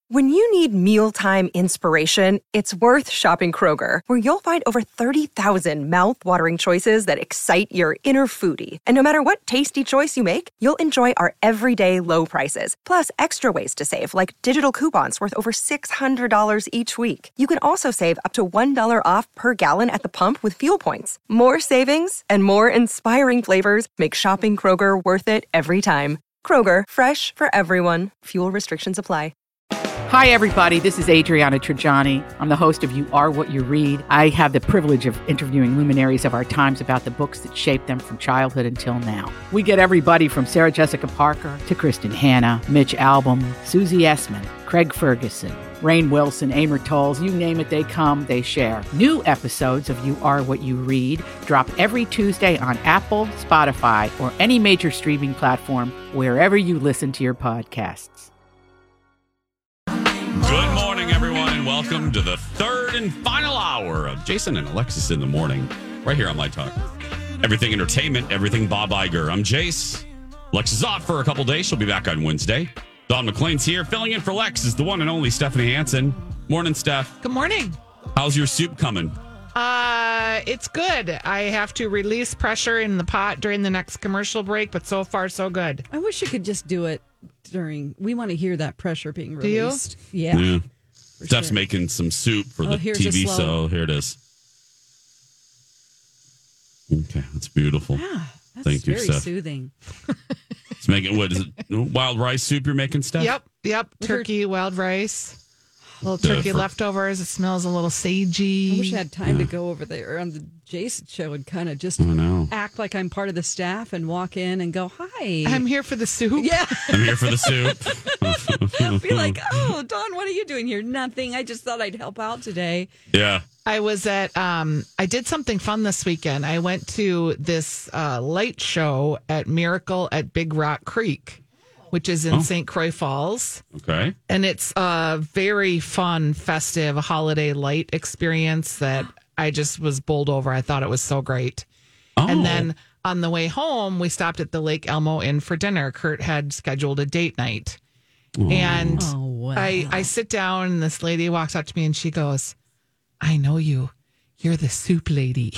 When you need mealtime inspiration, it's worth shopping Kroger, where you'll find over 30,000 mouth-watering choices that excite your inner foodie. And no matter what tasty choice you make, you'll enjoy our everyday low prices, plus extra ways to save, like digital coupons worth over $600 each week. You can also save up to $1 off per gallon at the pump with fuel points. More savings and more inspiring flavors make shopping Kroger worth it every time. Kroger, fresh for everyone. Fuel restrictions apply. Hi, everybody. This is Adriana Trajani. I'm the host of You Are What You Read. I have the privilege of interviewing luminaries of our times about the books that shaped them from childhood until now. We get everybody from Sarah Jessica Parker to Kristen Hanna, Mitch Albom, Susie Essman, Craig Ferguson, Rainn Wilson, Amor Tolls, you name it, they come, they share. New episodes of You Are What You Read drop every Tuesday on Apple, Spotify, or any major streaming platform wherever you listen to your podcasts. Good morning, everyone, and welcome to the third and final hour of Jason and Alexis in the Morning, right here on My Talk. Everything entertainment, everything Bob Iger. I'm Jace. Lex is off for a couple days. She'll be back on Wednesday. Don McLean's here. Filling in for Lex is the one and only Stephanie Hansen. Morning, Steph. Good morning. How's your soup coming? It's good. I have to release pressure in the pot during the next commercial break, but so far, so good. I wish you could just do it we want to hear that pressure being released. Do you? Yeah. Steph's making some soup for the TV, so here it is. Okay, that's beautiful. Yeah, that's Thank you, very Steph. Soothing. It's making, what is it, wild rice soup you're making, Steph? Yep. Turkey, wild rice. A little turkey leftovers. It smells a little sagey. I wish I had time to go over there on the Jason show and kind of just act like I'm part of the staff and walk in and go, hi. I'm here for the soup. Yeah. I'm here for the soup. Be like, oh, Dawn, what are you doing here? Nothing. I just thought I'd help out today. Yeah. I was at, I did something fun this weekend. I went to this light show at Miracle at Big Rock Creek, which is in St. Croix Falls. Okay. And it's a very fun, festive holiday light experience that I just was bowled over. I thought it was so great. And then on the way home, we stopped at the Lake Elmo Inn for dinner. Kurt had scheduled a date night. And I sit down and this lady walks up to me and she goes, I know you. You're the soup lady.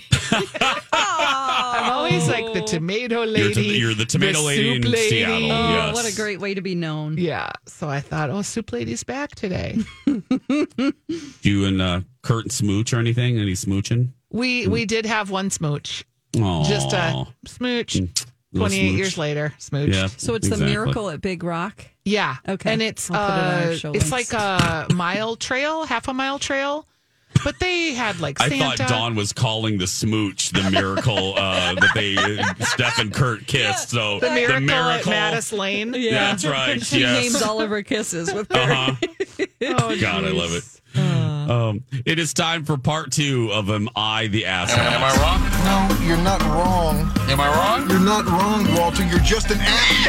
I'm always like the tomato lady. You're the tomato lady in Seattle. Oh, yes. what a great way to be known. Yeah. So I thought, soup lady's back today. Do you and Kurt smooch or anything? Any smooching? We did have one smooch. Aww. Just a smooch. 28 years later, smooch. Yeah, so it's the Miracle at Big Rock? Yeah. Okay. And it's it's like a mile trail, half a mile trail. But they had like Santa. I thought Dawn was calling the smooch the miracle that Steph and Kurt kissed. So the miracle at Mattis Lane. Yeah, that's right. She names all of her kisses with her. God, I love it. It is time for part 2 of Am I the Asshole? Am I wrong? No, you're not wrong. Am I wrong? You're not wrong, Walter. You're just an ass.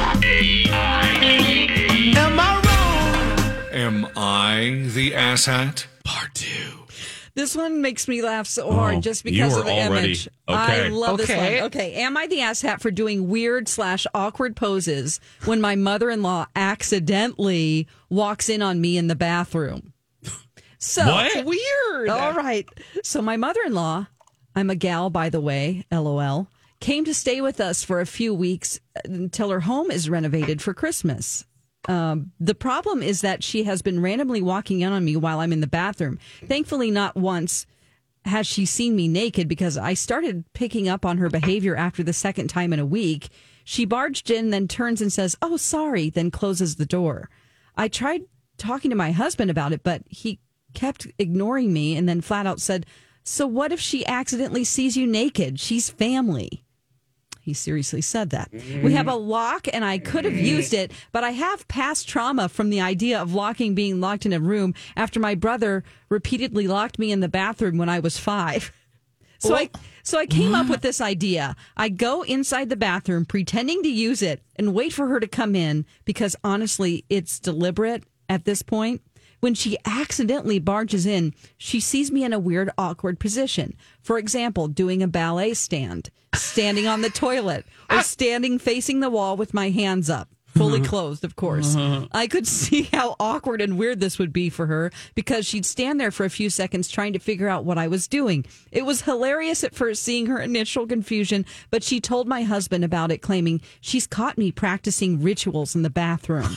Am I wrong? Am I the asshat? Part 2. This one makes me laugh so hard just because of the image. Okay. I love this one. Okay. Am I the asshat for doing weird/awkward poses when my mother-in-law accidentally walks in on me in the bathroom? So what? Weird. All right. So my mother-in-law, I'm a gal, by the way, LOL, came to stay with us for a few weeks until her home is renovated for Christmas. The problem is that she has been randomly walking in on me while I'm in the bathroom. Thankfully, not once has she seen me naked because I started picking up on her behavior after the second time in a week. She barged in, then turns and says, "Oh, sorry," then closes the door. I tried talking to my husband about it, but he kept ignoring me and then flat out said, "So what if she accidentally sees you naked? She's family." He seriously said that. We have a lock and I could have used it, but I have past trauma from the idea of being locked in a room after my brother repeatedly locked me in the bathroom when I was 5. So I came up with this idea. I go inside the bathroom pretending to use it and wait for her to come in because honestly, it's deliberate at this point. When she accidentally barges in, she sees me in a weird, awkward position. For example, doing a ballet stand, standing on the toilet, or standing facing the wall with my hands up. fully clothed, of course. I could see how awkward and weird this would be for her because she'd stand there for a few seconds trying to figure out what I was doing. It was hilarious at first seeing her initial confusion, but she told my husband about it, claiming she's caught me practicing rituals in the bathroom.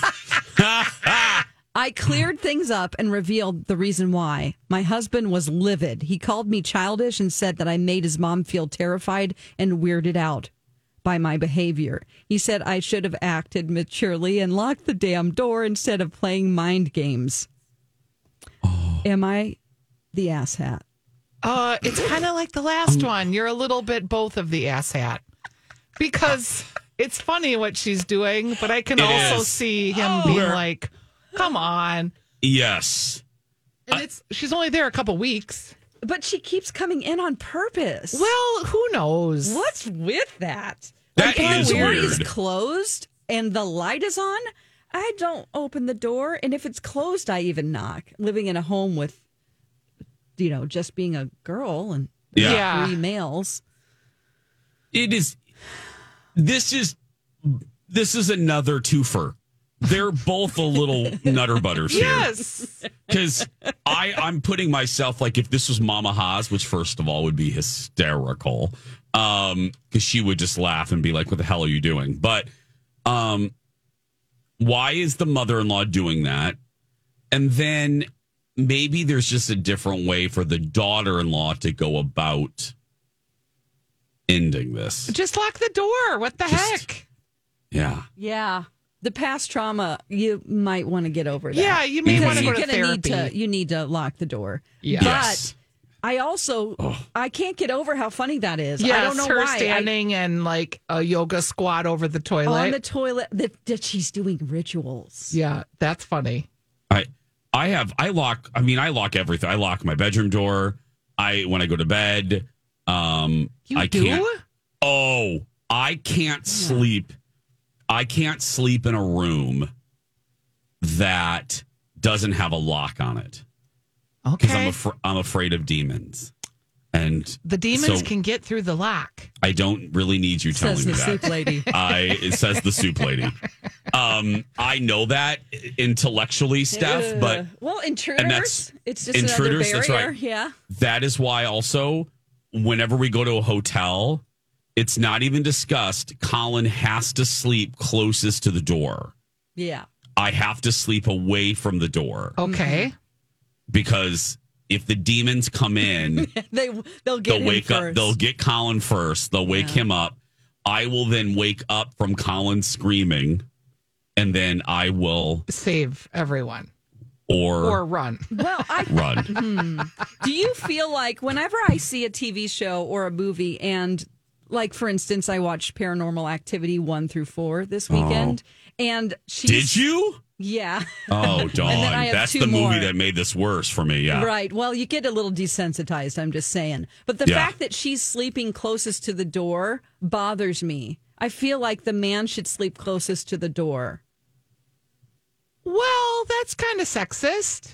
I cleared things up and revealed the reason why. My husband was livid. He called me childish and said that I made his mom feel terrified and weirded out by my behavior. He said I should have acted maturely and locked the damn door instead of playing mind games. Oh. Am I the asshat? It's kind of like the last one. You're a little bit both of the asshat. Because it's funny what she's doing, but I can also see him being like, come on. Yes. And she's only there a couple weeks. But she keeps coming in on purpose. Well, who knows? What's with that? That is the door weird. is closed and the light is on. I don't open the door. And if it's closed, I even knock. Living in a home with, just being a girl and Yeah. 3 males. It is. This is another twofer. They're both a little nutter butters here. Yes. Because I'm putting myself, like, if this was Mama Haas, which first of all would be hysterical, because she would just laugh and be like, what the hell are you doing? But why is the mother-in-law doing that? And then maybe there's just a different way for the daughter-in-law to go about ending this. Just lock the door. What the heck? Yeah. Yeah. The past trauma, you might want to get over that. Yeah, you may want to go to therapy. You need to lock the door. Yeah. Yes. But I also, I can't get over how funny that is. Yes, I don't know her why. standing and like a yoga squat over the toilet. On the toilet, that she's doing rituals. Yeah, that's funny. I lock everything. I lock my bedroom door. When I go to bed. You I do? can't. Oh, I can't sleep. I can't sleep in a room that doesn't have a lock on it. Okay. Because I'm afraid of demons. And the demons so can get through the lock. I don't really need you telling me that. Says the soup lady. It says the soup lady. I know that intellectually, Steph, but well, intruders. and that's it's just intruders. another barrier. That's right. Yeah. That is why also, whenever we go to a hotel, it's not even discussed. Colin has to sleep closest to the door. Yeah. I have to sleep away from the door. Okay. Because if the demons come in, they'll get him wake first. up. They'll get Colin first. They'll wake him up. I will then wake up from Colin screaming, and then I will save everyone or run. Well, run. Do you feel like whenever I see a TV show or a movie, and like for instance, I watched Paranormal Activity 1 through 4 this weekend, and did you? Yeah. Oh, Dawn. And then I have That's 2 the movie more. that made this worse for me. Yeah. Right. Well, you get a little desensitized, I'm just saying. But the fact that she's sleeping closest to the door bothers me. I feel like the man should sleep closest to the door. Well, that's kind of sexist.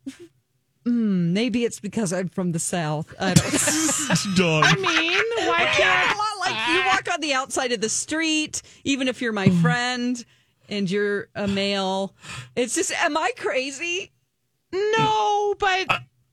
Maybe it's because I'm from the South. I don't know. I mean, why can't Like you walk on the outside of the street, even if you're my friend and you're a male. It's just, am I crazy? No, but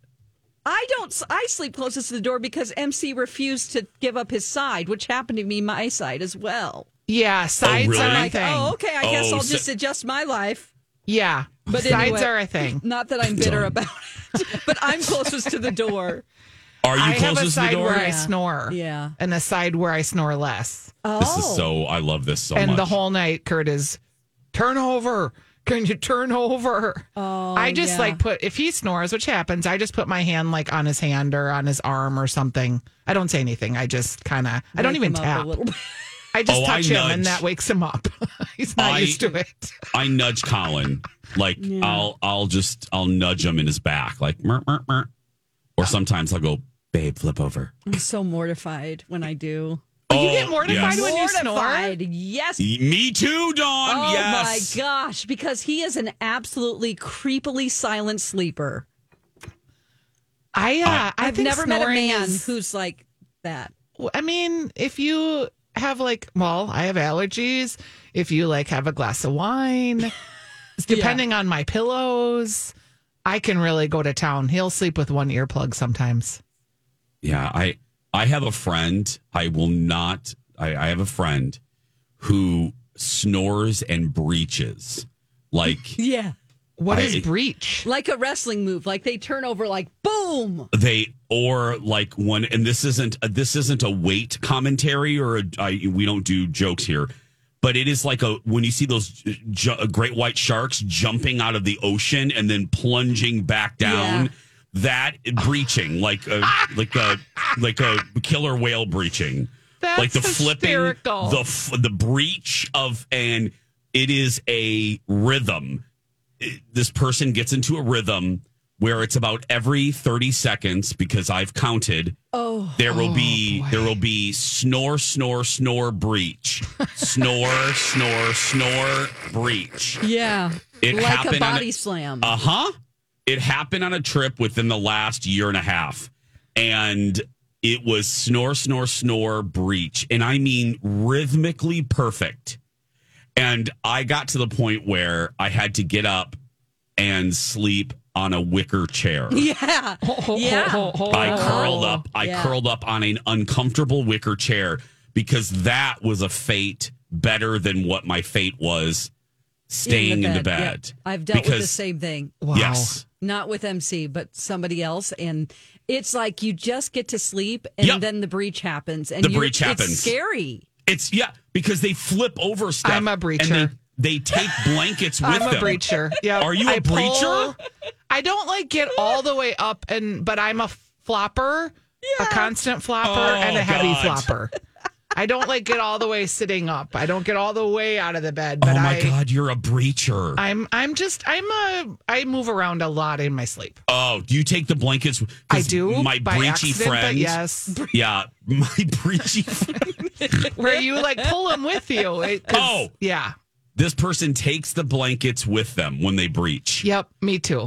I sleep closest to the door because MC refused to give up his side, which happened to me my side as well. yeah, sides really? are a Like, thing. oh, okay, I guess Oh, I'll so- just adjust my life. Yeah, But sides anyway, are a thing. Not that I'm bitter about it, but I'm closest to the door. Are you I have a closest to the side door? where I snore. Yeah. And a side where I snore less. Oh, This is so. I love this so And much. the whole night, Kurt is, turn over. Can you turn over? Oh, I just yeah. if he snores, which happens, I just put my hand like on his hand or on his arm or something. I don't say anything. I just kind of, I don't Wake even him up tap. a little bit. I just Oh, I touch him and nudge. that wakes him up. He's not used to it. I nudge Colin. Like I'll nudge him in his back, like mer, mer, mer. Or sometimes I'll go, babe, flip over. I'm so mortified when I do. You get mortified yes. when you snore? Mortified, yes. Me too, Dawn. Oh yes. my gosh, because he is an absolutely creepily silent sleeper. I I've think never met a snoring man is- who's like that. I mean, if you have I have allergies, if you have a glass of wine, depending on my pillows, I can really go to town. He'll sleep with one earplug sometimes. Yeah, I have a friend. I have a friend who snores and breaches. Yeah. What is breach? Like a wrestling move. Like they turn over boom. And this isn't a weight commentary we don't do jokes here, but it is when you see those great white sharks jumping out of the ocean and then plunging back down, that breaching, like a killer whale breaching. That's the hysterical. flipping, the breach of, and it is a rhythm. This person gets into a rhythm where it's about every 30 seconds, because I've counted. There will be snore, snore, snore, breach. Snore, snore, snore, breach. Yeah. It like happened a body slam. It happened on a trip within the last year and a half. And it was snore, snore, snore, breach. And I mean rhythmically perfect. And I got to the point where I had to get up and sleep on a wicker chair. Yeah. I curled up on an uncomfortable wicker chair, because that was a fate better than what my fate was staying in the bed. Yep. I've dealt with the same thing. Wow. Yes. Not with MC, but somebody else. And it's like you just get to sleep and then the breach happens. And it's scary. Because they flip over stuff. I'm a breacher. And they take blankets with them. I'm a breacher. Yeah. Are you a breacher? I don't get all the way up, but I'm a flopper, a constant flopper, and a heavy flopper. I don't get all the way sitting up. I don't get all the way out of the bed. But God, you're a breacher. I move around a lot in my sleep. Oh, do you take the blankets? I do. My breachy friend. But yes. Yeah, my breachy friend. Where you pull them with you. Yeah. This person takes the blankets with them when they breach. Yep, me too.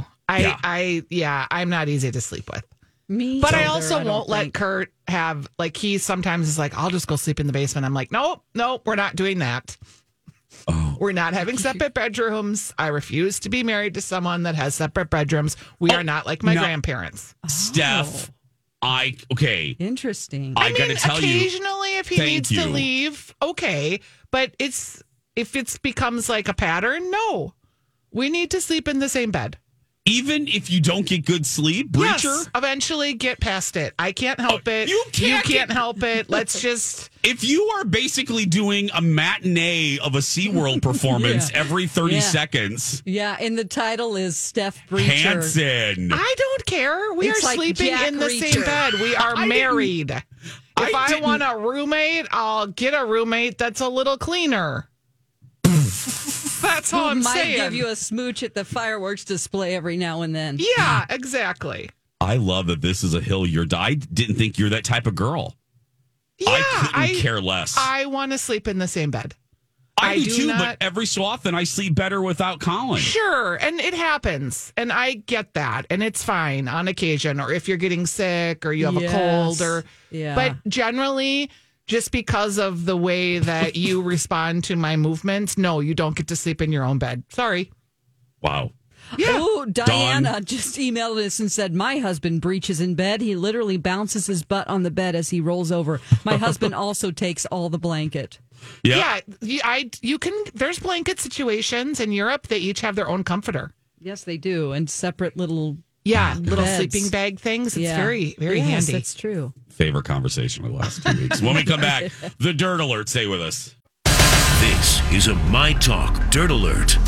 I'm not easy to sleep with. But I also won't let Kurt have, he sometimes is I'll just go sleep in the basement. I'm like, nope, we're not doing that. We're not having separate bedrooms. I refuse to be married to someone that has separate bedrooms. We are not like my grandparents. Steph, Interesting. I got to tell you. Occasionally, if he needs to leave, okay. But if it becomes a pattern, no. We need to sleep in the same bed. Even if you don't get good sleep, breacher? Yes, eventually get past it. I can't help it. You can't help it. Let's just... If you are basically doing a matinee of a SeaWorld performance every 30 seconds... Yeah, and the title is Steph Breacher. Hansen. I don't care. We are sleeping Jack in the Reacher. same bed. We are married. If I want a roommate, I'll get a roommate that's a little cleaner. That's all I'm saying. Might give you a smooch at the fireworks display every now and then. Yeah, exactly. I love that this is a hill I didn't think you're that type of girl. Yeah, I couldn't care less. I want to sleep in the same bed. I do too, but every so often I sleep better without Colin. Sure, and it happens, and I get that, and it's fine on occasion, or if you're getting sick or you have a cold, but generally, just because of the way that you respond to my movements, no, you don't get to sleep in your own bed. Sorry. Wow. Yeah. Oh, Diana just emailed us and said, my husband breaches in bed. He literally bounces his butt on the bed as he rolls over. My husband also takes all the blanket. Yeah. You can, there's blanket situations in Europe. They each have their own comforter. Yes, they do. And separate little little beds. sleeping bag things. It's very, very handy. That's true. Favorite conversation of the last 2 weeks. When we come back, the Dirt Alert. Stay with us. This is a My Talk Dirt Alert.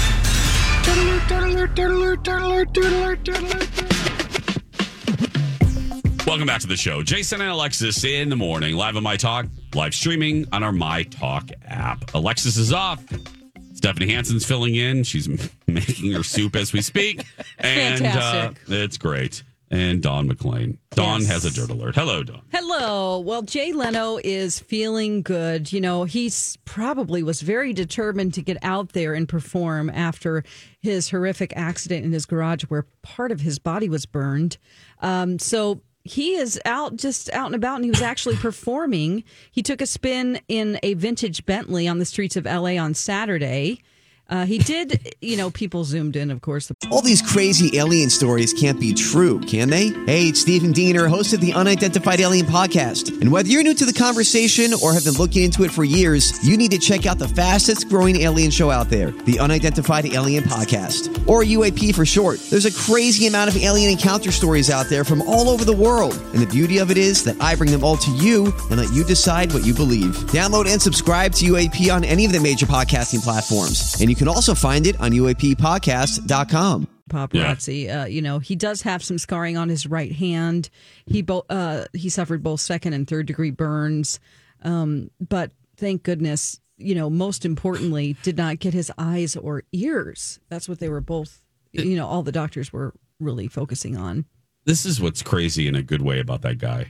Welcome back to the show. Jason and Alexis in the morning, live on My Talk, live streaming on our My Talk app. Alexis is off. Stephanie Hansen's filling in. She's making her soup as we speak. And Fantastic. It's great. And Dawn McLean. Dawn has a Dirt Alert. Hello, Dawn. Hello. Well, Jay Leno is feeling good. You know, he's probably was very determined to get out there and perform after his horrific accident in his garage where part of his body was burned. So he is out and about, and he was actually performing. He took a spin in a vintage Bentley on the streets of LA on Saturday. He did, people zoomed in, of course. All these crazy alien stories can't be true, can they? Hey, it's Stephen Diener, host of the Unidentified Alien Podcast. And whether you're new to the conversation or have been looking into it for years, you need to check out the fastest growing alien show out there, the Unidentified Alien Podcast, or UAP for short. There's a crazy amount of alien encounter stories out there from all over the world. And the beauty of it is that I bring them all to you and let you decide what you believe. Download and subscribe to UAP on any of the major podcasting platforms. And you can also find it on UAPpodcast.com. Paparazzi, he does have some scarring on his right hand. He suffered both second and third degree burns, but thank goodness, most importantly, did not get his eyes or ears. That's what they were both. All the doctors were really focusing on. This is what's crazy in a good way about that guy.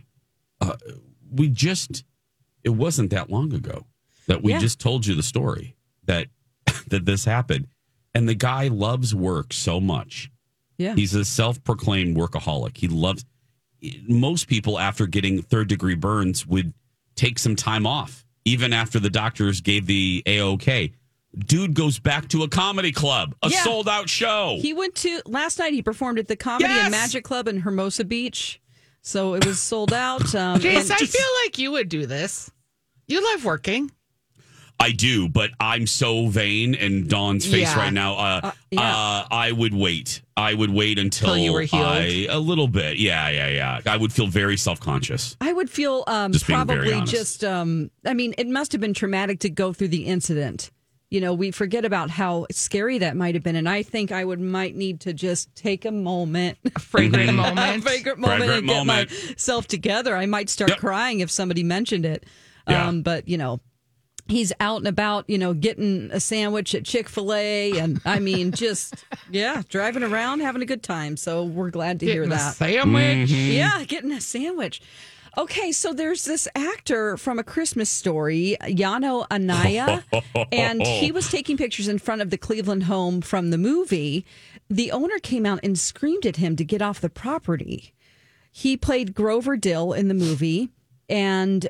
It wasn't that long ago that we just told you the story that this happened. And the guy loves work so much. Yeah. He's a self-proclaimed workaholic. Most people after getting third degree burns would take some time off, even after the doctors gave the A-OK. Dude goes back to a comedy club, a sold out show. He went to last night. He performed at the Comedy and Magic Club in Hermosa Beach. So it was sold out. Jace, I feel like you would do this. You love working. I do, but I'm so vain in Dawn's face right now. I would wait. I would wait until you were healed. A little bit. Yeah. I would feel very self-conscious. I would feel probably it must have been traumatic to go through the incident. We forget about how scary that might have been. And I think I might need to just take a moment. A fragrant moment. And get myself together. I might start crying if somebody mentioned it. Yeah. But, he's out and about, getting a sandwich at Chick-fil-A. And driving around, having a good time. So we're glad to hear that. Sandwich. Mm-hmm. Yeah, getting a sandwich. Okay, so there's this actor from A Christmas Story, Yano Anaya, and he was taking pictures in front of the Cleveland home from the movie. The owner came out and screamed at him to get off the property. He played Grover Dill in the movie, and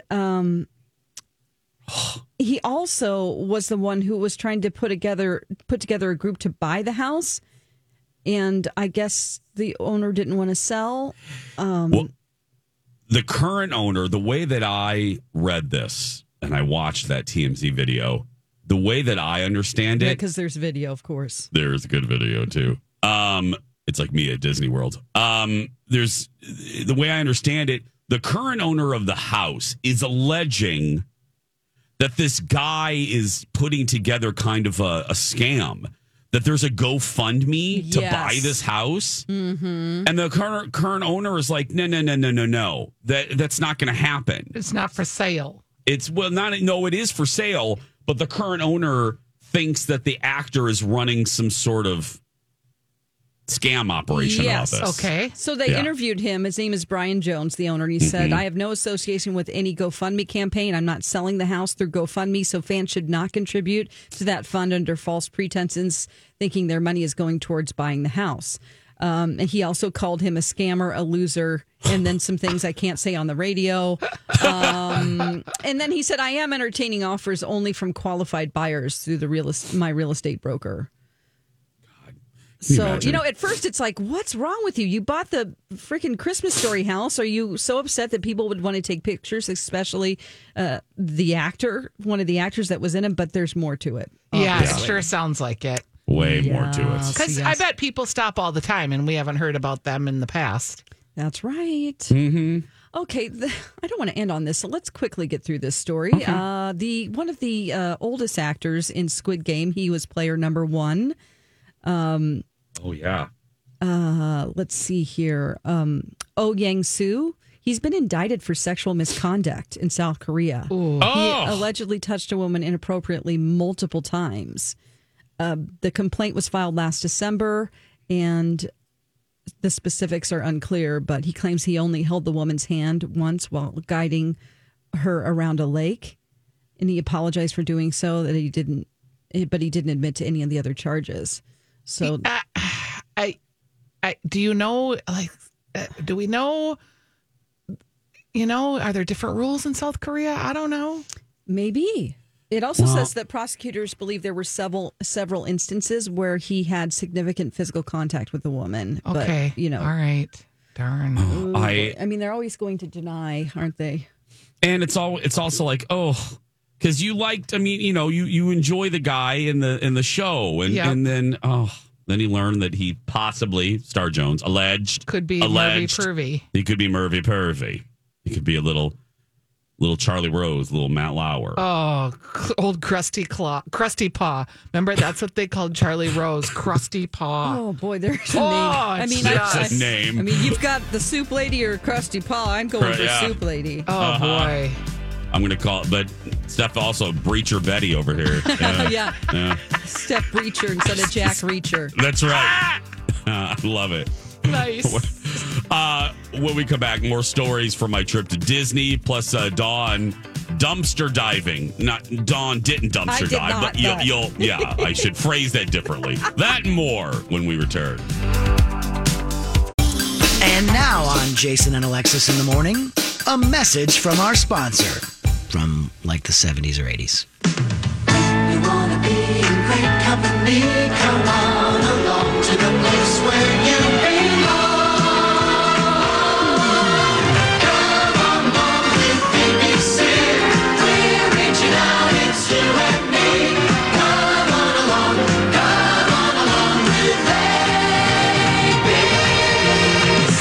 he also was the one who was trying to put together a group to buy the house, and I guess the owner didn't want to sell. The current owner, the way that I read this, and I watched that TMZ video, the way that I understand it... Yeah, because there's video, of course. There's good video, too. It's like me at Disney World. There's the way I understand it, the current owner of the house is alleging that this guy is putting together kind of a scam. That there's a GoFundMe to buy this house. Mm-hmm. And the current owner is like, no. That's not going to happen. It's not for sale. It is for sale, but the current owner thinks that the actor is running some sort of scam operation about this. Okay. So they interviewed him. His name is Brian Jones, the owner, and he said, I have no association with any GoFundMe campaign. I'm not selling the house through GoFundMe, so fans should not contribute to that fund under false pretenses, thinking their money is going towards buying the house. And he also called him a scammer, a loser, and then some things I can't say on the radio. And then he said, I am entertaining offers only from qualified buyers through my real estate broker. So, at first it's like, what's wrong with you? You bought the freaking Christmas Story house. Are you so upset that people would want to take pictures, especially the actor, one of the actors that was in it? But there's more to it. Yeah, it sure sounds like it. Way more to it. Because I bet people stop all the time, and we haven't heard about them in the past. That's right. Mm-hmm. Okay, I don't want to end on this, so let's quickly get through this story. Okay. One of the oldest actors in Squid Game, he was player number 1. Let's see here. Oh Yang-soo. He's been indicted for sexual misconduct in South Korea. He allegedly touched a woman inappropriately multiple times. The complaint was filed last December, and the specifics are unclear, but he claims he only held the woman's hand once while guiding her around a lake, and he apologized for doing so, but he didn't admit to any of the other charges. So, do you know? Do we know are there different rules in South Korea? I don't know. Maybe. It also says that prosecutors believe there were several instances where he had significant physical contact with the woman. Okay. But, all right. Darn. Ooh, I mean, they're always going to deny, aren't they? And it's also like, because you liked, you enjoy the guy in the show, and then he learned that he possibly, Star Jones, could be Murphy Pervy. He could be Murphy Pervy. He could be a little Charlie Rose, little Matt Lauer. Oh, old Krusty Paw. Remember, that's what they called Charlie Rose, Krusty Paw. Oh, boy, there's a name. That's a name. I mean, you've got the Soup Lady or Krusty Paw. I'm going for Soup Lady. Oh, boy. I'm going to call it, but Steph also Breacher Betty over here. Yeah. Steph Breacher instead of Jack Reacher. That's right. I love it. Nice. When we come back, more stories from my trip to Disney, plus Dawn dumpster diving. Dawn didn't dumpster dive, but I should phrase that differently. That and more when we return. And now on Jason and Alexis in the Morning, a message from our sponsor from like the 70s or 80s. You want to be in great company? Come on along to the place where you belong. Come on along with BBC. We're reaching out, it's you and me. Come on along with ABC.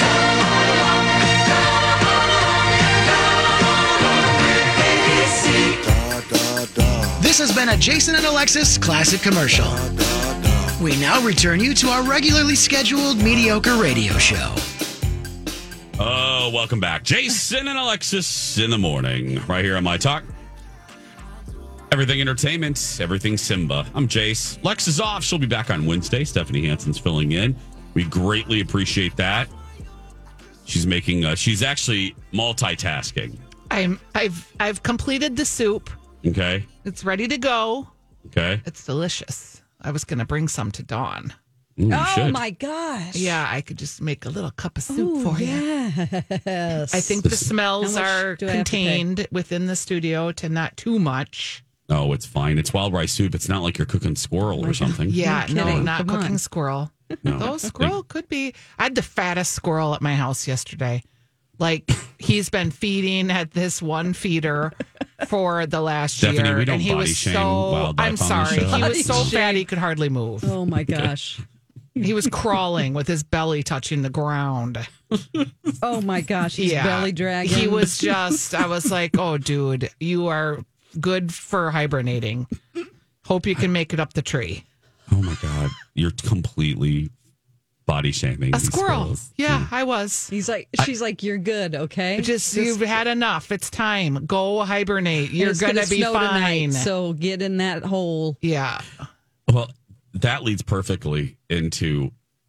This has been a Jason and Alexis classic commercial. We now return you to our regularly scheduled mediocre radio show. Oh, welcome back. Jason and Alexis in the morning, right here on My Talk. Everything Entertainment, everything Simba. I'm Jace. Lex is off. She'll be back on Wednesday. Stephanie Hansen's filling in. We greatly appreciate that. She's actually multitasking. I've completed the soup. Okay. It's ready to go. Okay. It's delicious. I was going to bring some to Dawn. Oh, my gosh. Yeah, I could just make a little cup of soup for you. Yes. I think the smells are contained within the studio to not too much. Oh, it's fine. It's wild rice soup. It's not like you're cooking squirrel or something. Yeah, no, not cooking squirrel. No. Though squirrel could be. I had the fattest squirrel at my house yesterday. Like, he's been feeding at this one feeder for the last Stephanie, year. we don't and he body was shame so, wildlife I'm on sorry. the show. He was so fat he could hardly move. Oh, my gosh. He was crawling with his belly touching the ground. Oh, my gosh. He's belly dragging. He was just, I was like, oh, dude, you are good for hibernating. Hope you can make it up the tree. Oh, my God. You're completely body shaming a squirrel. Yeah, I was. She's like, you're good, okay? Just you've had enough. It's time. Go hibernate. You're gonna be fine. Tonight, so get in that hole. Yeah. Well, that leads perfectly into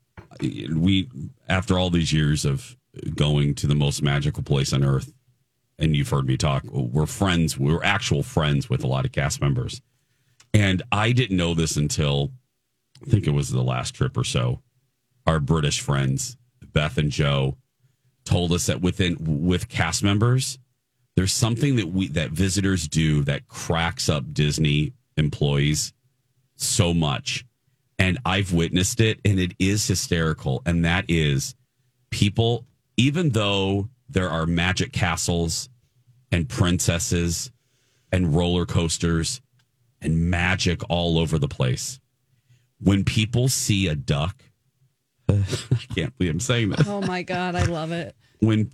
after all these years of going to the most magical place on earth, and you've heard me talk. We're actual friends with a lot of cast members, and I didn't know this until I think it was the last trip or so. Our British friends, Beth and Joe, told us that with cast members, there's something that visitors do that cracks up Disney employees so much. And I've witnessed it, and it is hysterical. And that is people, even though there are magic castles and princesses and roller coasters and magic all over the place, when people see a duck, I can't believe I'm saying this. Oh my God, I love it. When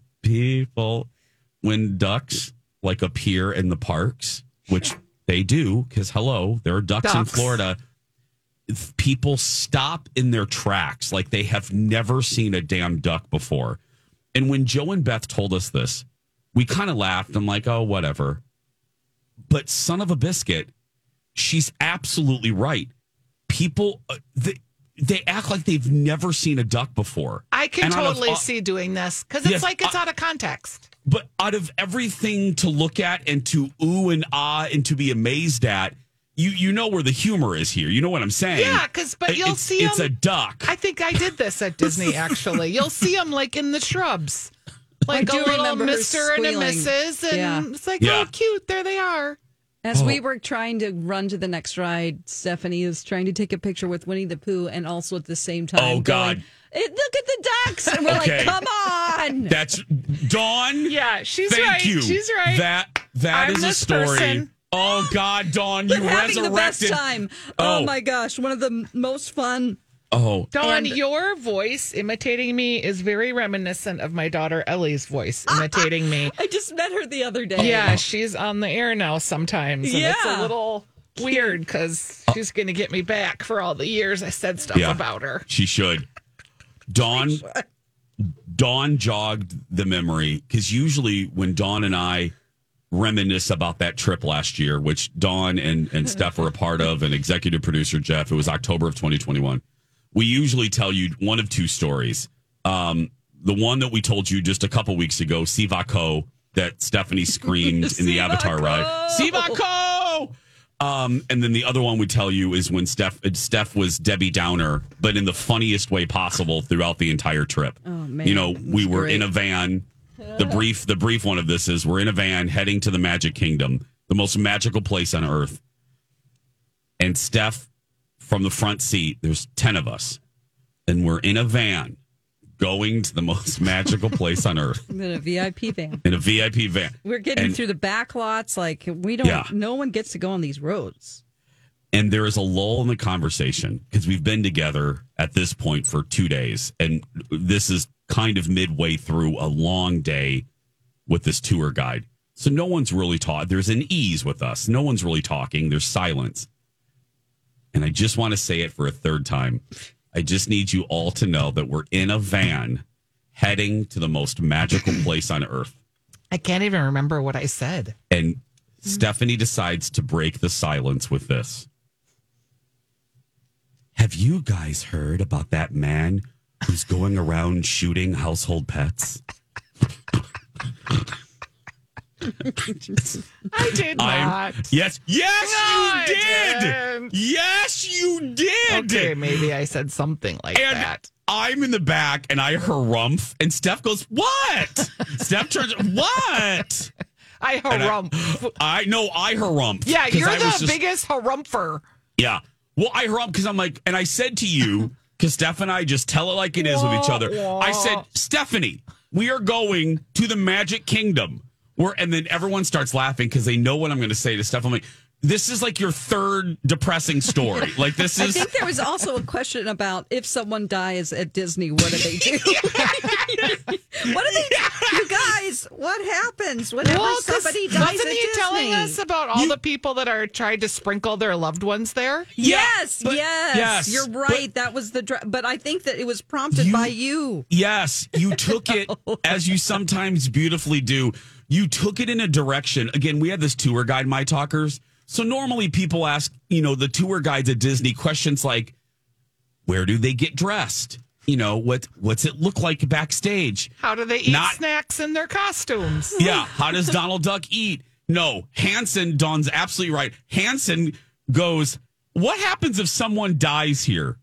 ducks like appear in the parks, which they do, because there are ducks in Florida, people stop in their tracks like they have never seen a damn duck before. And when Joe and Beth told us this, we kind of laughed. I'm like, oh, whatever. But son of a biscuit, she's absolutely right. People, they act like they've never seen a duck before. I can totally see doing this because it's it's out of context. But out of everything to look at and to ooh and ah and to be amazed at, you know where the humor is here. You know what I'm saying? Yeah, but you'll see them. It's a duck. I think I did this at Disney, actually. You'll see them like in the shrubs. Like I a do little remember her Mr. and a squealing. Mrs. And Yeah. it's like, Yeah. oh, cute. There they are. As we were trying to run to the next ride, Stephanie is trying to take a picture with Winnie the Pooh and also at the same time Oh, God. going, look at the ducks. And we're Okay. like, come on. That's Dawn. Yeah, she's Thank right. you. She's right. That I'm is a this story. person. Oh God, Dawn, But you having resurrected. the best time. Oh. my gosh. One of the most fun. Oh, Dawn, your voice imitating me is very reminiscent of my daughter Ellie's voice imitating me. I just met her the other day. Yeah, she's on the air now sometimes. And it's a Yeah. little weird because she's going to get me back for all the years I said stuff about her. She should. Dawn jogged the memory because usually when Dawn and I reminisce about that trip last year, which Dawn and Steph were a part of, and executive producer Jeff, it was October of 2021. We usually tell you one of two stories. The one that we told you just a couple weeks ago, Sivako, that Stephanie screamed in the Avatar ride. Sivako! And then the other one we tell you is when Steph was Debbie Downer, but in the funniest way possible throughout the entire trip. Oh, man. You know, we were great. in a van. The brief one of this is we're in a van heading to the Magic Kingdom, the most magical place on earth. And Steph, from the front seat, there's 10 of us, and we're in a van going to the most magical place on earth. In a VIP van. In a VIP van. We're getting through the back lots. Like, we don't, no one gets to go on these roads. And there is a lull in the conversation because we've been together at this point for 2 days. And this is kind of midway through a long day with this tour guide. So no one's really talking. There's an ease with us. No one's really talking. There's silence. And I just want to say it for a third time. I just need you all to know that we're in a van heading to the most magical place on earth. I can't even remember what I said. And Stephanie decides to break the silence with this. Have you guys heard about that man who's going around shooting household pets? I did not. Yes, No, you I did. didn't. Yes, you did. Okay, maybe I said something like And that. I'm in the back and I harumph, and Steph goes, "What?" Steph turns, "What?" I harumph. I harumph. Yeah, 'Cause you're I was the just- biggest harumpher. Yeah. Well, I harumph because I'm like, and I said to you, because Steph and I just tell it like it is with each other. I said, Stephanie, we are going to the Magic Kingdom. And then everyone starts laughing because they know what I'm going to say to Steph. I'm like, this is like your third depressing story. Like, this I is. think there was also a question about if someone dies at Disney, what do they do? What do they do? You guys, what happens whenever somebody dies wasn't at he Disney? telling us about all the people that are trying to sprinkle their loved ones there? Yes, but- yes, yes, you're right. That was the. But I think that it was prompted by you. Yes, you took it as you sometimes beautifully do. You took it in a direction. Again, we had this tour guide, My Talkers. So normally people ask, the tour guides at Disney questions like, where do they get dressed? What's it look like backstage? How do they eat snacks in their costumes? Yeah. How does Donald Duck eat? No. Hanson, Dawn's absolutely right. Hanson goes, what happens if someone dies here?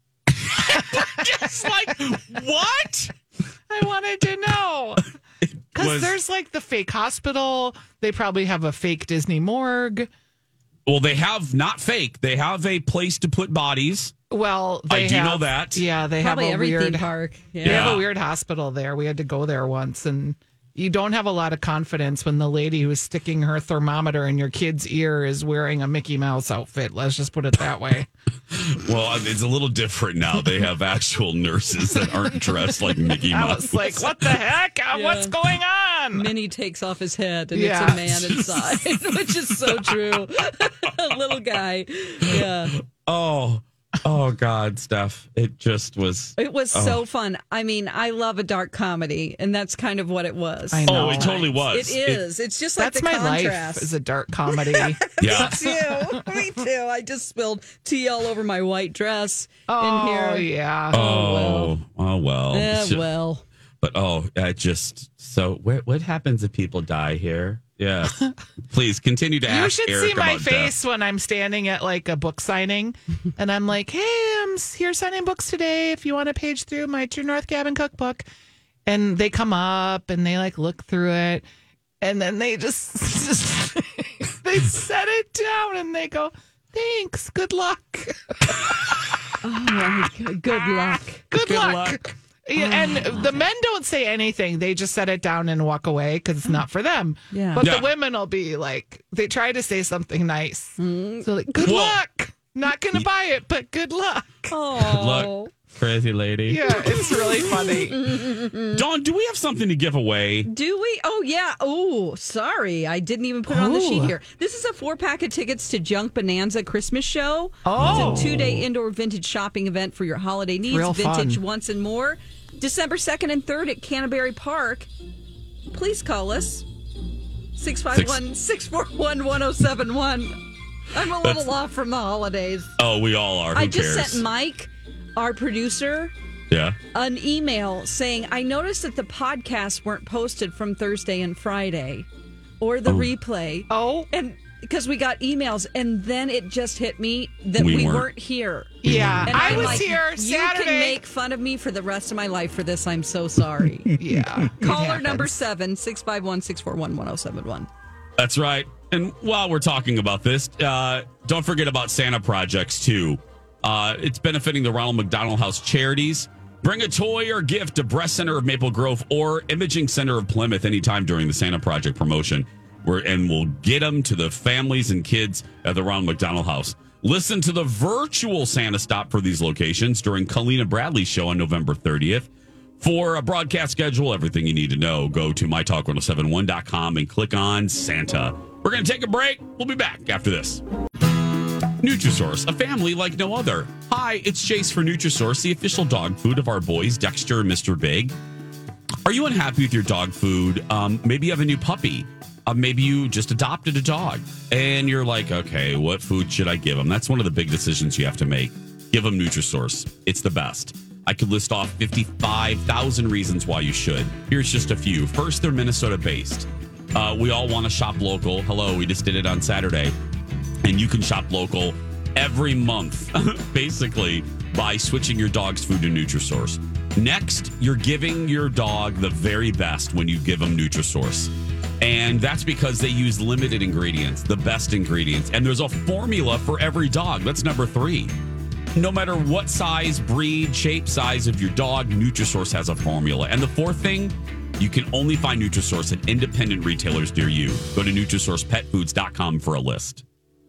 Just like, what? I wanted to know. Because there's like the fake hospital. They probably have a fake Disney morgue. Well, they have not fake. They have a place to put bodies. Well, I do know that. Yeah, they Probably have a every weird theme park. Yeah. They have a weird hospital there. We had to go there once, and you don't have a lot of confidence when the lady who's sticking her thermometer in your kid's ear is wearing a Mickey Mouse outfit. Let's just put it that way. Well, it's a little different now. They have actual nurses that aren't dressed like Mickey I Mouse. was like, what the heck? What's going on? Minnie takes off his head and Yeah. it's a man inside, which is so true. A little guy. Yeah. Oh God, Steph. It just was. It was so fun. I mean, I love a dark comedy, and that's kind of what it was. I know. Oh, it totally was. It is. It's just like That's the my contrast. life is a dark comedy. Yeah. Me too. I just spilled tea all over my white dress in here. Oh, yeah. Oh well. Well. But I just so what happens if people die here? Yeah. Please continue to You ask should Eric see my about face death. when I'm standing at like a book signing and I'm like, hey, I'm here signing books today. If you want to page through my True North Cabin cookbook. And they come up and they like look through it, and then they just they set it down and they go, "Thanks, good luck." Oh my God, good luck. Good luck. Yeah, and the men don't say anything. They just set it down and walk away because it's not for them. Yeah. But the women will be like, they try to say something nice. So like, good luck. Not going to buy it, but good luck. Oh. Good luck, crazy lady. Yeah, it's really funny. Dawn, do we have something to give away? Do we? Oh, yeah. Oh, sorry. I didn't even put it on the sheet here. This is a 4-pack of tickets to Junk Bonanza Christmas Show. Oh. It's a 2-day indoor vintage shopping event for your holiday needs. Real Vintage fun. once and more. December 2nd and 3rd at Canterbury Park. Please call us. 651-641-1071. I'm a little off from the holidays. Oh, we all are. Who I just cares? sent Mike, our producer, an email saying, I noticed that the podcasts weren't posted from Thursday and Friday or the replay. Oh. And because we got emails, and then it just hit me that we weren't here. Yeah, And I I'm was like, here You Saturday. can make fun of me for the rest of my life for this. I'm so sorry. Yeah. Caller number 7, 651-641-1071. That's right. And while we're talking about this, don't forget about Santa Projects, too. It's benefiting the Ronald McDonald House Charities. Bring a toy or gift to Breast Center of Maple Grove or Imaging Center of Plymouth anytime during the Santa Project promotion. And we'll get them to the families and kids at the Ronald McDonald House. Listen to the virtual Santa Stop for these locations during Colleen and Bradley's show on November 30th. For a broadcast schedule, everything you need to know, go to mytalk1071.com and click on Santa. We're going to take a break. We'll be back after this. Nutrisource, a family like no other. Hi, it's Chase for Nutrisource, the official dog food of our boys, Dexter and Mr. Big. Are you unhappy with your dog food? Maybe you have a new puppy. Maybe you just adopted a dog and you're like, okay, what food should I give them? That's one of the big decisions you have to make. Give them Nutrisource. It's the best. I could list off 55,000 reasons why you should. Here's just a few. First, they're Minnesota-based. We all want to shop local. Hello, we just did it on Saturday. And you can shop local every month, basically, by switching your dog's food to Nutrisource. Next, you're giving your dog the very best when you give them Nutrisource. And that's because they use limited ingredients, the best ingredients. And there's a formula for every dog. That's number 3. No matter what size, breed, shape, size of your dog, Nutrisource has a formula. And the 4th thing, you can only find Nutrisource at independent retailers near you. Go to NutrisourcePetFoods.com for a list.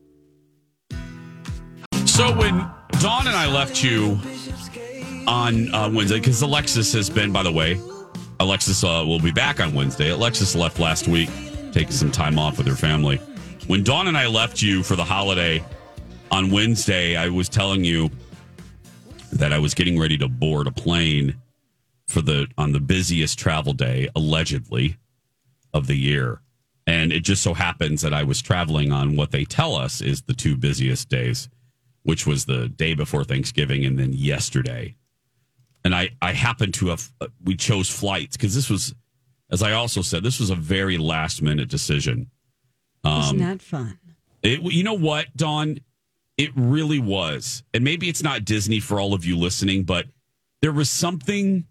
So when Dawn and I left you on Wednesday, because Alexis has been, by the way, Alexis will be back on Wednesday. Alexis left last week, taking some time off with her family. When Dawn and I left you for the holiday on Wednesday, I was telling you that I was getting ready to board a plane on the busiest travel day, allegedly, of the year. And it just so happens that I was traveling on what they tell us is the 2 busiest days, which was the day before Thanksgiving and then yesterday. And I happened to have, we chose flights because this was, as I also said, this was a very last minute decision. Isn't that fun? You know what, Dawn? It really was. And maybe it's not Disney for all of you listening, but there was something.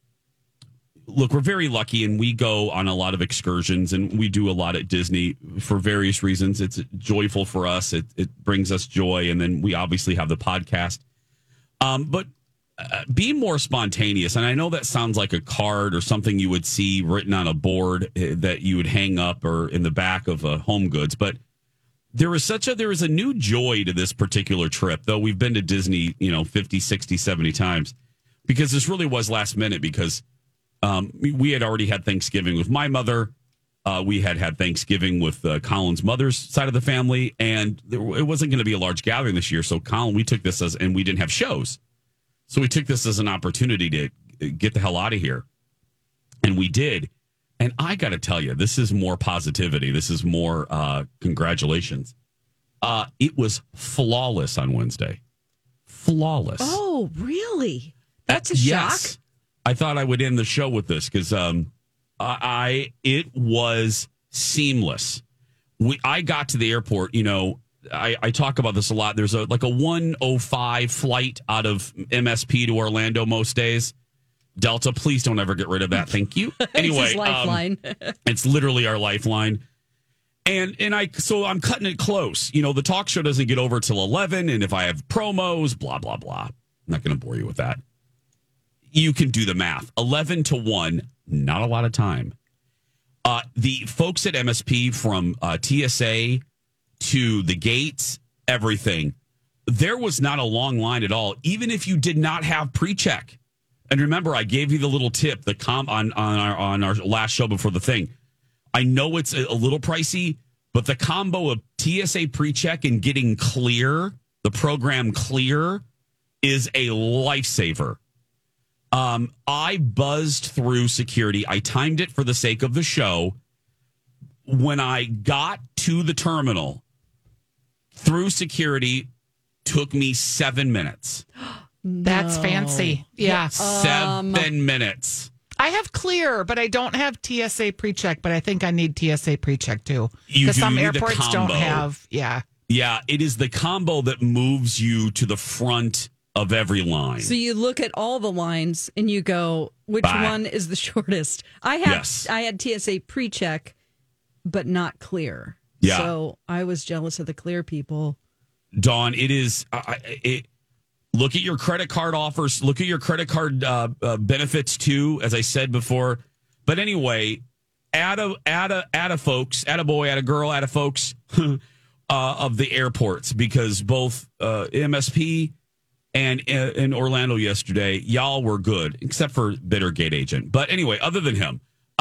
Look, we're very lucky and we go on a lot of excursions and we do a lot at Disney for various reasons. It's joyful for us. It brings us joy. And then we obviously have the podcast. But be more spontaneous. And I know that sounds like a card or something you would see written on a board that you would hang up or in the back of Home Goods. But there is a new joy to this particular trip, though we've been to Disney, 50, 60, 70 times, because this really was last minute because we had already had Thanksgiving with my mother. We had Thanksgiving with Colin's mother's side of the family, and it wasn't going to be a large gathering this year. So Colin, we took this and we didn't have shows. So we took this as an opportunity to get the hell out of here. And we did. And I got to tell you, this is more positivity. This is more congratulations. It was flawless on Wednesday. Flawless. Oh, really? That's a shock. Yes. I thought I would end the show with this because it was seamless. I got to the airport, I talk about this a lot. There's a 1:05 flight out of MSP to Orlando most days. Delta, please don't ever get rid of that. Thank you. Anyway, it's his lifeline. It's literally our lifeline. And so I'm cutting it close. You know, the talk show doesn't get over till 11. And if I have promos, blah, blah, blah. I'm not going to bore you with that. You can do the math. 11 to 1, not a lot of time. The folks at MSP from TSA to the gates, everything, there was not a long line at all, even if you did not have pre-check. And remember, I gave you the little tip on our last show before the thing. I know it's a little pricey, but the combo of TSA pre-check and getting clear, the program clear, is a lifesaver. I buzzed through security. I timed it for the sake of the show. When I got to the terminal, through security, took me 7 minutes. That's fancy. Yeah. 7 minutes. I have clear, but I don't have TSA pre-check, but I think I need TSA pre-check too. You do some need the airports don't combo. have. Yeah. Yeah, it is the combo that moves you to the front of every line. So you look at all the lines and you go, which one is the shortest? I had TSA pre-check, but not clear. Yeah. So I was jealous of the clear people. Dawn, it is. Look at your credit card offers. Look at your credit card benefits too, as I said before. But anyway, add a folks, add a boy, add a girl, add a folks of the airports, because both MSP and in Orlando yesterday, y'all were good, except for bitter gate agent. But anyway, other than him,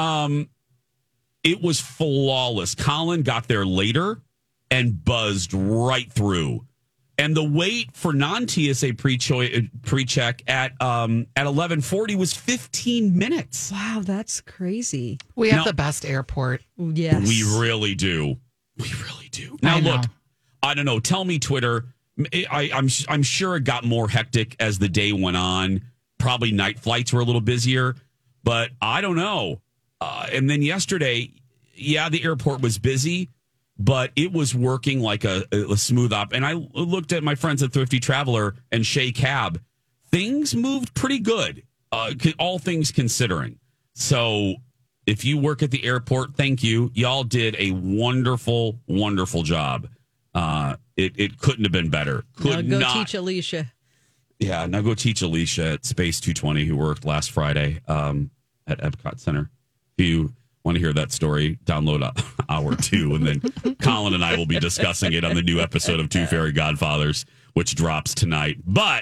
it was flawless. Colin got there later and buzzed right through. And the wait for non-TSA pre-check at 11:40 was 15 minutes. Wow, that's crazy. We have the best airport. Yes. We really do. We really do. Now, look, I don't know. Tell me, Twitter. I'm sure it got more hectic as the day went on. Probably night flights were a little busier, but I don't know. And then yesterday, the airport was busy, but it was working like a smooth op. And I looked at my friends at Thrifty Traveler and Shea Cab. Things moved pretty good, all things considering. So if you work at the airport, thank you. Y'all did a wonderful, wonderful job. It couldn't have been better. Teach Alicia. Yeah, now go teach Alicia at Space 220, who worked last Friday at Epcot Center. If you want to hear that story, download hour 2, and then Colin and I will be discussing it on the new episode of Two Fairy Godfathers, which drops tonight. But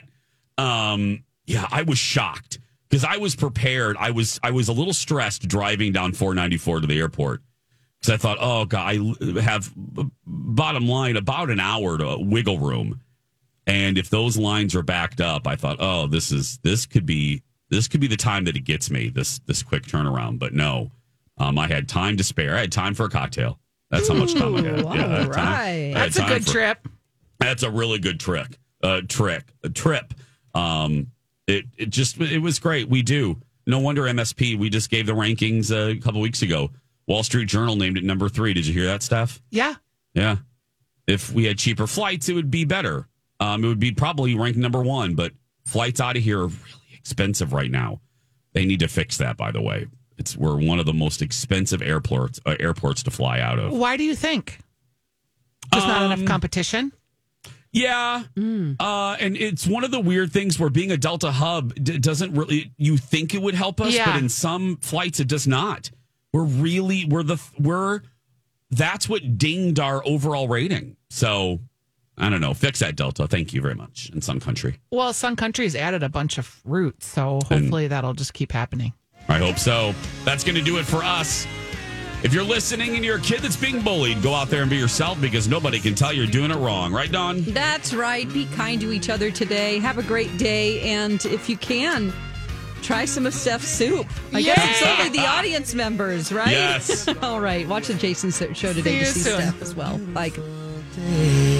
I was shocked because I was prepared. I was a little stressed driving down 494 to the airport because I thought, oh God, I have bottom line about an hour to wiggle room, and if those lines are backed up, I thought, oh, this could be the time that it gets me, this quick turnaround. But no. I had time to spare. I had time for a cocktail. That's how much time I had. All right. That's a good trip. That's a really good trip. It was great. We do. No wonder MSP. We just gave the rankings a couple weeks ago. Wall Street Journal named it number 3. Did you hear that, Steph? Yeah. Yeah. If we had cheaper flights, it would be better. It would be probably ranked number 1. But flights out of here are really expensive right now. They need to fix that, by the way. We're one of the most expensive airports to fly out of. Why do you think? There's not enough competition? Yeah. And it's one of the weird things where being a Delta hub doesn't really, you think it would help us, but in some flights it does not. That's what dinged our overall rating. So I don't know. Fix that, Delta. Thank you very much. In Sun Country. Well, Sun Country's added a bunch of routes, so hopefully that'll just keep happening. I hope so. That's going to do it for us. If you're listening and you're a kid that's being bullied, go out there and be yourself, because nobody can tell you're doing it wrong. Right, Dawn? That's right. Be kind to each other today. Have a great day. And if you can, try some of Steph's soup. I guess it's only the audience members, right? Yes. All right. Watch the Jason Show today to see Steph as well. Bye.